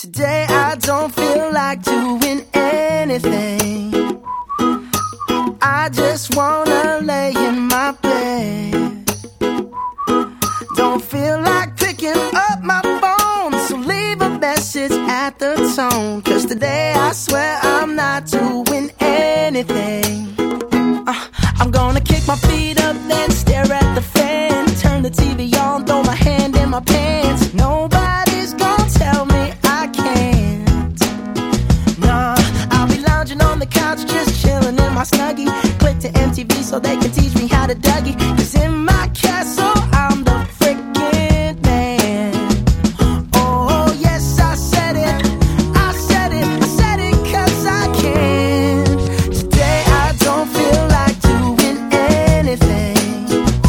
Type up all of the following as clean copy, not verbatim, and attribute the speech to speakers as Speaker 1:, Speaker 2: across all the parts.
Speaker 1: Today I don't feel like doing anything. I just wanna lay in my bed. Don't feel like picking up my phone, so leave a message at the tone. 'Cause today I swear I'm not doing anything. I'm gonna kick my feet up, then stare at the fan. Turn the TV on, throw my hand in my pants. Nobody's gonna tell me I can't. Nah, I'll be lounging on the couch, just chilling in my Snuggie. Click to MTV so they can teach me how to Dougie. 'Cause in my castle, I'm the freaking man. Oh, yes, I said it. I said it. I said it 'cause I can. Today I don't feel like doing anything.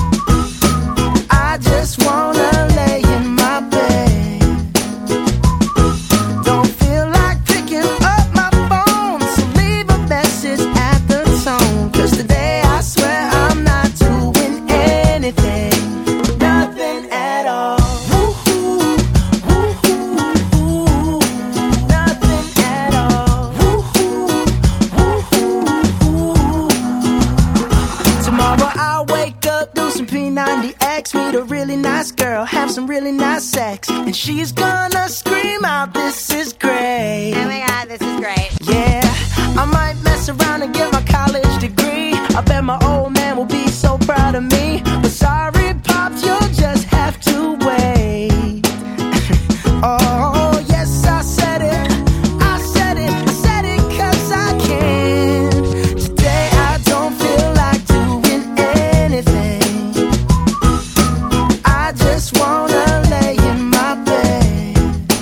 Speaker 1: I just wanna lay in my bed. Don't feel like picking up my phone, so leave a message at the tone. 'Cause today I swear I'm not doing anything. Nothing at all. Woo-hoo, woo-hoo, woo. Nothing at all. Woo-hoo, woo-hoo, woo. Tomorrow I'll wake up, do some P90X, meet a really nice girl, have some really nice sex, and she's gonna scream out, "This is great."
Speaker 2: Oh my god, this is great.
Speaker 1: Yeah, I might mess around and get my college degree. I bet my old man will be so proud of me. But sorry, Pops, you'll just have to wait. Oh, yes, I said it. I said it. I said it 'cause I can. Today I don't feel like doing anything. I just wanna lay in my bed.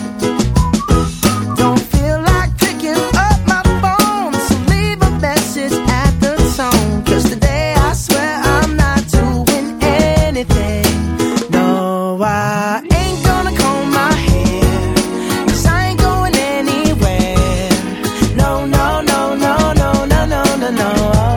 Speaker 1: Don't feel like picking up my phone, so leave a message at the tone. 'Cause today I swear I'm not doing anything. No, I ain't gonna comb my hair, 'cause I ain't going anywhere. No, no, no, no, no, no, no, no, no.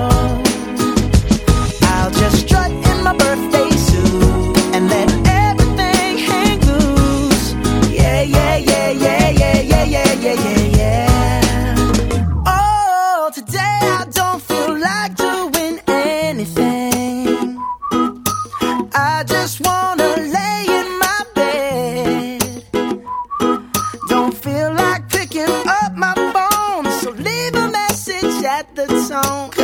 Speaker 1: I'll just strut in my birthday suit and let everything hang loose. Yeah, yeah, yeah, yeah, yeah, yeah, yeah, yeah, yeah, yeah. Oh, today I don't feel like doing anything. I just wanna lay in my bed. Don't feel like picking up my phone, so leave a message at the tone.